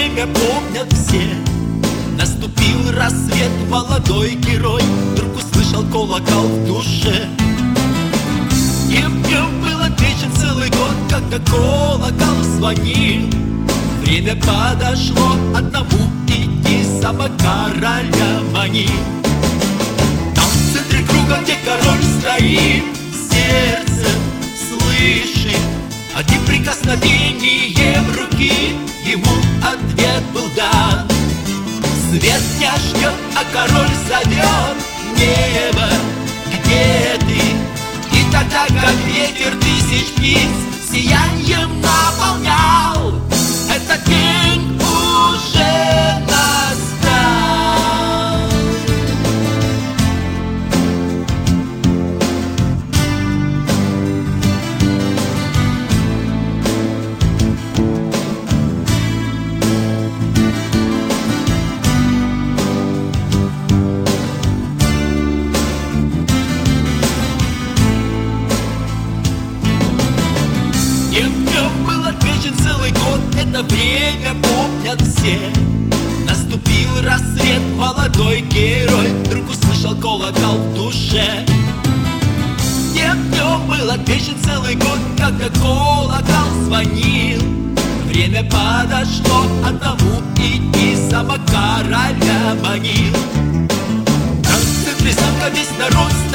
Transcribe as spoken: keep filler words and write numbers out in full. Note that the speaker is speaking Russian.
время помнят все. Наступил рассвет, молодой герой вдруг услышал колокол в душе. И в нем был отмечен целый год, когда колокол звонил. Время подошло одному идти, сама короля манил. Там в центре круга, где король стоит, сердце слышит одним прикосновением руки ему ответ был дан. Свет не ждет, а король зовет: небо, где ты? И тогда, как ветер тысяч птиц, сиянием наполнял, этот день уже настал. И в нем был отмечен целый год, это время помнят все. Наступил рассвет, молодой герой вдруг услышал колокол в душе. И в нем был отмечен целый год, когда колокол звонил. Время подошло одному идти, сама короля манил. Там в центре замка весь народ